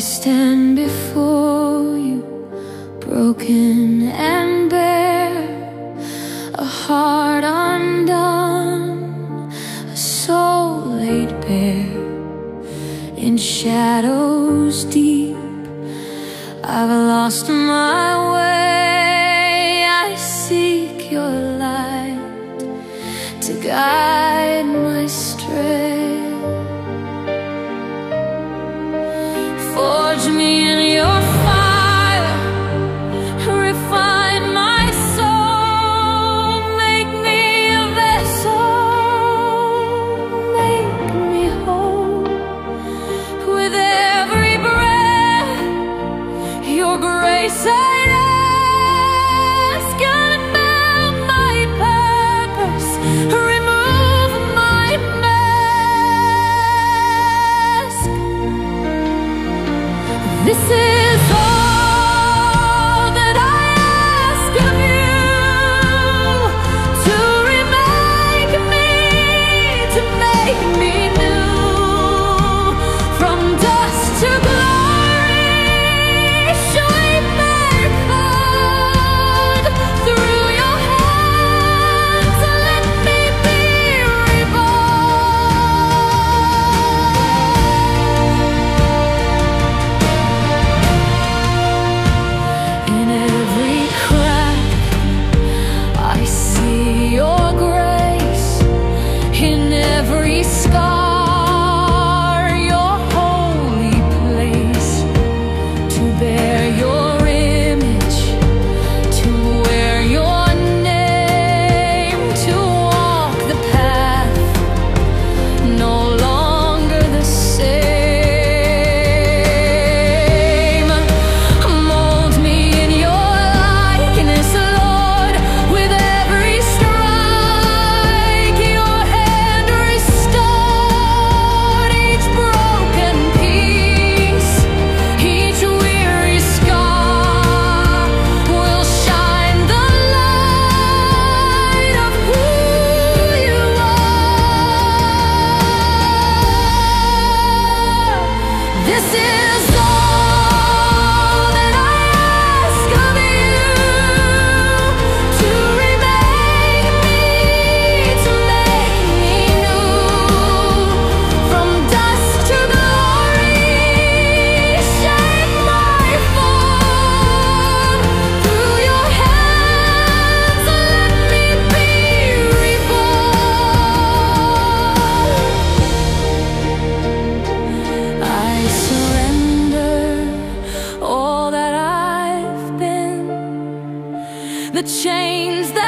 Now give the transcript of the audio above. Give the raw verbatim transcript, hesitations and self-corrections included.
stand before you, broken and bare, a heart undone, a soul laid bare. In shadows deep, I've lost my way. I seek your light to guide my stray. Forge me in your fire, refine my soul, make me a vessel, make me whole. With every breath, your grace I ask, unbound my purpose, remove my mask. This is all that I ask of you, to remake me, to make me new, from dust to glory, shape and fold. Through your hands, let me be in every crack, I see your grace. In every scar, your holy place. To bear your image, to wear your name, to walk the path, no longer the same. Mold me in your likeness, Lord, with every strike. Your hand restored each broken piece, each weary scar will shine the light of who you are. This is all that I ask of you, to remake me, to make me new, from dust to glory, shape my form. Through your hands, let me be reborn. I surrender all that I've been, the chains that